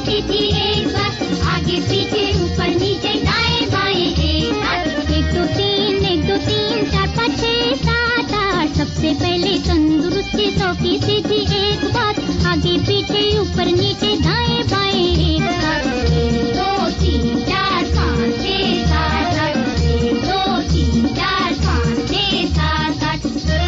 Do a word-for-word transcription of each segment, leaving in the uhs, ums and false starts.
सीधी एक बात, आगे पीछे ऊपर नीचे दाएं बाएं एक साथ। एक दो तीन एक दो तीन चार पाँच छः सात आठ, सबसे पहले तंदुरुस्ती सौ की सीधी एक बात, आगे पीछे ऊपर नीचे दाएं बाएं एक साथ। एक दो तीन चार पाँच छः सात आठ, एक दो तीन चार पाँच छः सात आठ।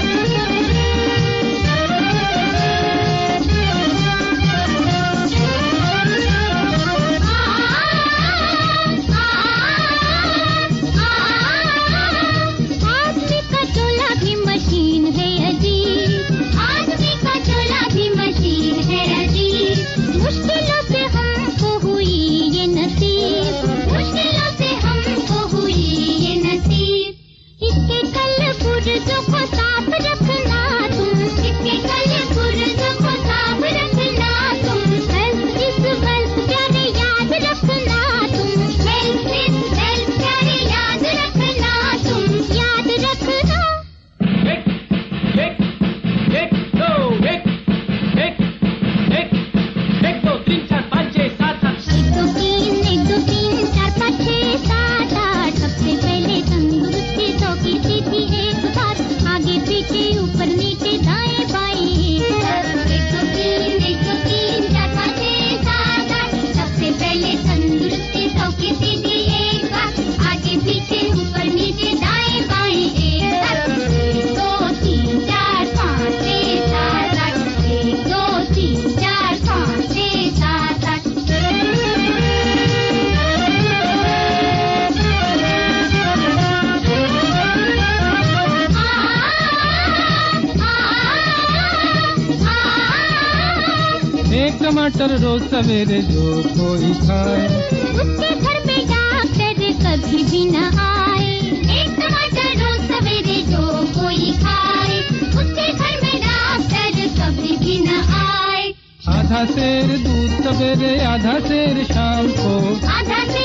आदमी का चोला भी मशीन है अजीब, आदमी का चोला भी मशीन है अजीब। मुश्किलों से हमको हुई ये नसीब, मुश्किलों से हमको हुई ये नसीब। इसके कल पुर्जों को साफ रखना तुम, इसके कल पुर्जों को साफ रखना तुम। हेल्थ इज वेल्थ प्यारे याद रखना तुम, हेल्थ इज वेल्थ प्यारे याद रखना तुम, याद रखना। एक एक एक दो एक एक एक एक दो तीन चार पाँच छः सात आठ। एक दो तीन एक दो तीन चार पाँच छः सात आठ, सबसे पहले तंदुरुस्ती सौ की सीधी एक बात, आगे पीछे ऊपर नीचे दाएं बाएं एक साथ। एक दो तीन एक दो तीन चार पाँच छः सात आठ, सबसे पहले तंदुरुस्ती सौ की सीधी एक बात, आगे पीछे ऊपर नीचे दाएं बाएं एक साथ। एक दो तीन चार पाँच छः सात आठ, एक दो तीन चार पाँच छः सात आठ। एक टमाटर रोज सवेरे जो कोई खाए, उसके घर में डॉक्टर कभी भी न आए। एक टमाटर रोज सवेरे जो कोई खाए, उसके घर में डॉक्टर कभी भी न आए। आधा सेर दूध सवेरे आधा सेर शाम को, आधा से